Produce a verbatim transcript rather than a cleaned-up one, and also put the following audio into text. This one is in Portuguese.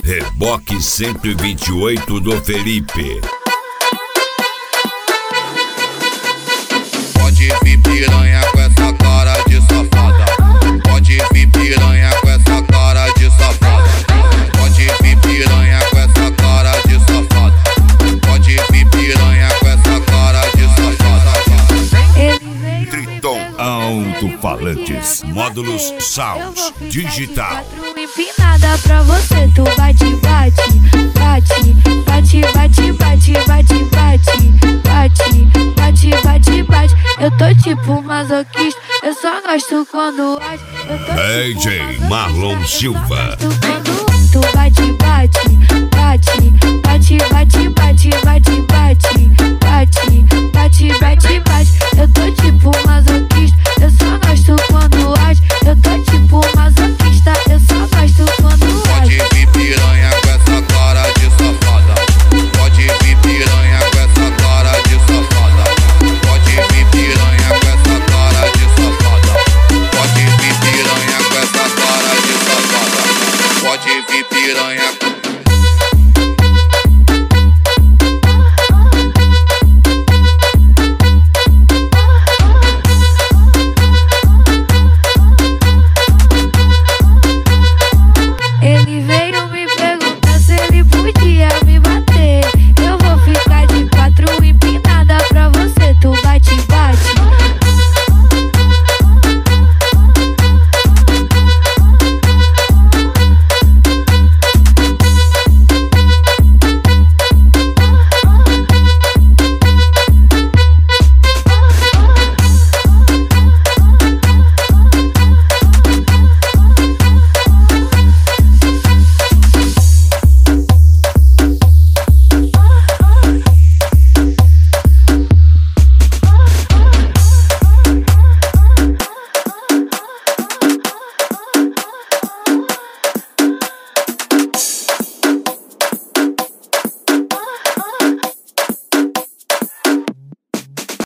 Reboque cento e vinte e oito do Felipe. Pode vir piranha com essa cara de safada. Pode vir piranha com essa cara de safada. Pode vir piranha com essa cara de safada. Pode vir piranha com essa cara de safada. Triton Alto-Falantes, módulos Sounds Digital. Empinada pra você, tu bate, bate, bate, bate, bate, bate, bate, bate, bate, bate, bate, bate. Eu tô tipo masoquista, eu só gosto quando age. D J Marlon Silva. Tu bate, bate, bate, bate, bate, bate, bate, bate, bate, bate, bate, bate. Eu tô tipo masoquista, eu só gosto quando age. Eu tô tipo masoquista, eu só gosto quando age. Pode vir piranha com essa cara de safada. Pode vir piranha com essa cara de safada. Pode vir piranha com essa cara de safada. Pode vir piranha com essa cara de safada. Pode vir piranha